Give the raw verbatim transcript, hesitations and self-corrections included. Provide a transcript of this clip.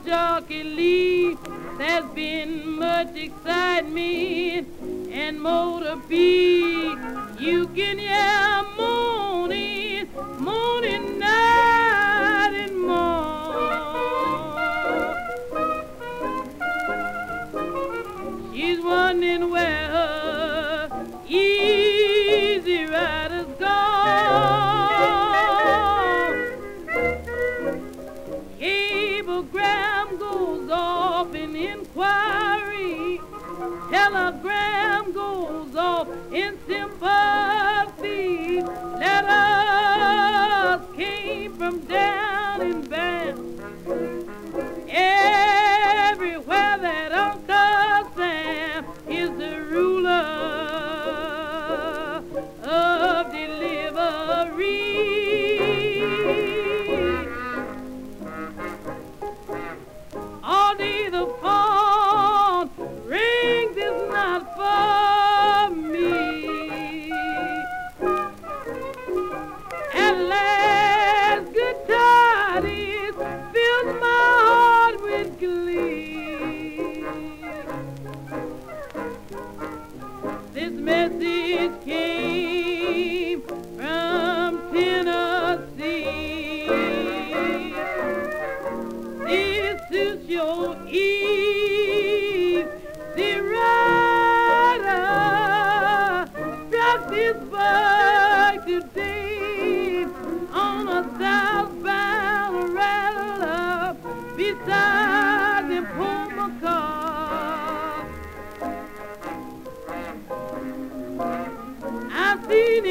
jockey Lee. There's been much excitement and motor beat. You can hear moaning, moaning night and morn. She's wondering where her easy rider's gone. Cablegram goes off in inquiry. Telegram goes off in sympathy. Letters came from down in Bath. Everywhere that Uncle Sam is the ruler of delivery. All day the phone rings, it's not for me. At last, good tidings fills my heart with glee. This message came from Tennessee. This is your easy rider. Struck Pittsburgh today on a southbound rattler beside the Paul McCall. I seen